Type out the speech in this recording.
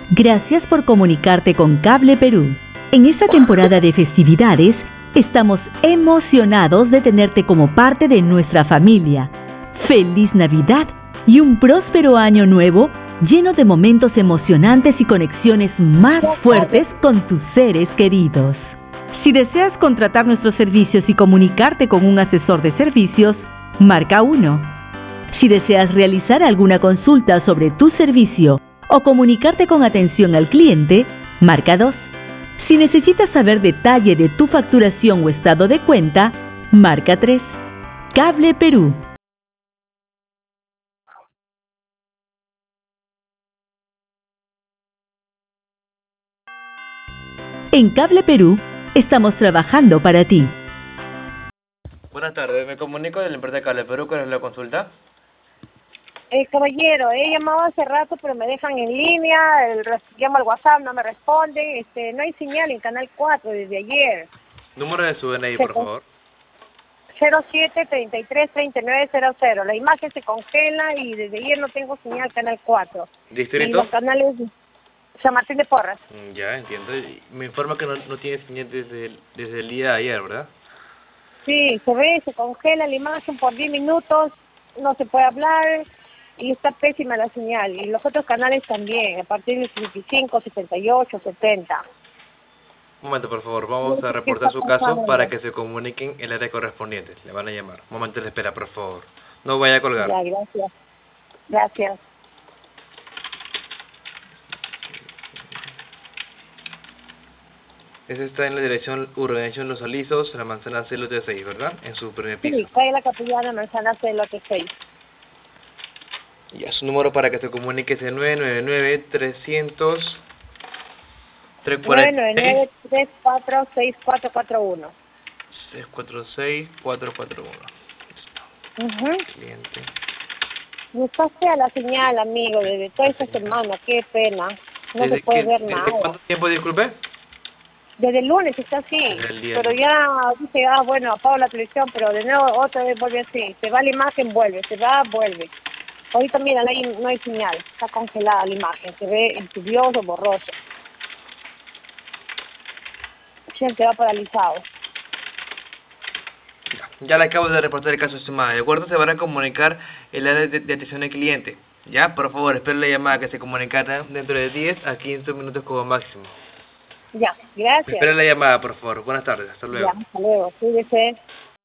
Gracias por comunicarte con Cable Perú. En esta temporada de festividades, estamos emocionados de tenerte como parte de nuestra familia. ¡Feliz Navidad y un próspero año nuevo lleno de momentos emocionantes y conexiones más fuertes con tus seres queridos! Si deseas contratar nuestros servicios y comunicarte con un asesor de servicios, marca 1. Si deseas realizar alguna consulta sobre tu servicio o comunicarte con atención al cliente, marca 2. Si necesitas saber detalle de tu facturación o estado de cuenta, marca 3. Cable Perú. En Cable Perú, estamos trabajando para ti. Buenas tardes, me comunico de la empresa de Cable Perú. ¿Cuál es la consulta? Caballero, he llamado hace rato, pero me dejan en línea, llamo al WhatsApp, no me responden, no hay señal en Canal 4 desde ayer. Número de su DNI, por favor. 07-33-3900. La imagen se congela y desde ayer no tengo señal Canal 4. ¿Distrito? Y los canales San Martín de Porras. Ya, entiendo. Me informa que no tiene señal desde el día de ayer, ¿verdad? Sí, se congela la imagen por 10 minutos, no se puede hablar y está pésima la señal. Y los otros canales también, a partir del 65, 78, 70. Un momento, por favor. Vamos a reportar su caso para que se comuniquen el área correspondiente. Le van a llamar. Un momento de espera, por favor. No vaya a colgar. Ya, gracias. Gracias. Ese está en la dirección Urbanización Los Alisos, la manzana C-Lote 6, ¿verdad? En su primer piso. Sí, calle La Capellana, manzana C-Lote 6. Ya, su número para que se comunique es el 999-300... 999-346441. 646-441. Cliente. No está fea la señal, amigo, desde toda esta semana, qué pena. No se puede ver nada. ¿Desde cuánto tiempo, disculpe? Desde el lunes está así, pero ya dice, bueno, apago la televisión, pero de nuevo otra vez vuelve así. Se va la imagen, vuelve, se va, vuelve. Ahorita mira, no hay señal, está congelada la imagen, se ve enturbioso, borroso. Se va paralizado. Ya le acabo de reportar el caso, estimada. De acuerdo, se van a comunicar el área de atención al cliente. Ya, por favor, espero la llamada que se comunicará dentro de 10 a 15 minutos como máximo. Ya, gracias. Espera la llamada, por favor. Buenas tardes, hasta luego. Ya, hasta luego, cuídese.